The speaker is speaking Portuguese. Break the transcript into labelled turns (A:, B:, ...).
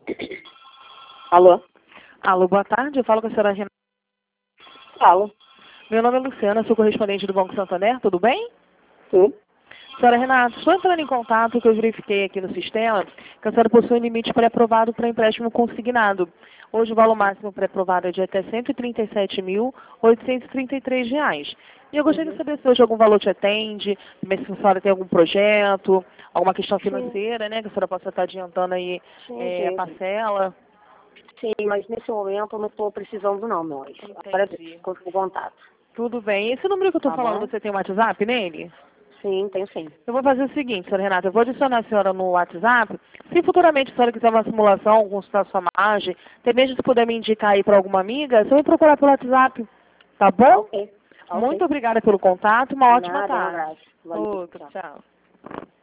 A: Alô?
B: Alô, boa tarde. Eu falo com a senhora Renata.
A: Falo.
B: Meu nome é Luciana, sou correspondente do Banco Santander, tudo bem?
A: Sim.
B: Senhora Renata, estou entrando em contato que eu verifiquei aqui no sistema que a senhora possui um limite pré-aprovado para empréstimo consignado. Hoje o valor máximo pré-aprovado é de até R$ 137.833. E eu gostaria de saber se hoje algum valor te atende, se a senhora tem algum projeto, alguma questão financeira, né, que a senhora possa estar adiantando aí a
A: Sim.
B: parcela.
A: Sim, mas nesse momento eu não estou precisando não, nós. Agora
B: Entendi.
A: consigo contato.
B: Tudo bem. Esse número que eu estou
A: Tá
B: falando,
A: bom?
B: você tem um WhatsApp nele?
A: Sim, tenho sim.
B: Eu vou fazer o seguinte, senhora Renata, eu vou adicionar a senhora no WhatsApp. Se futuramente a senhora quiser uma simulação, consultar sua margem, até mesmo se puder me indicar aí para alguma amiga, você vai procurar pelo WhatsApp. Tá bom?
A: Ok.
B: Muito obrigada pelo contato, uma ótima
A: Nada, um
B: tarde.
A: abraço. Valeu,
B: Outro,
A: tchau.
B: tchau.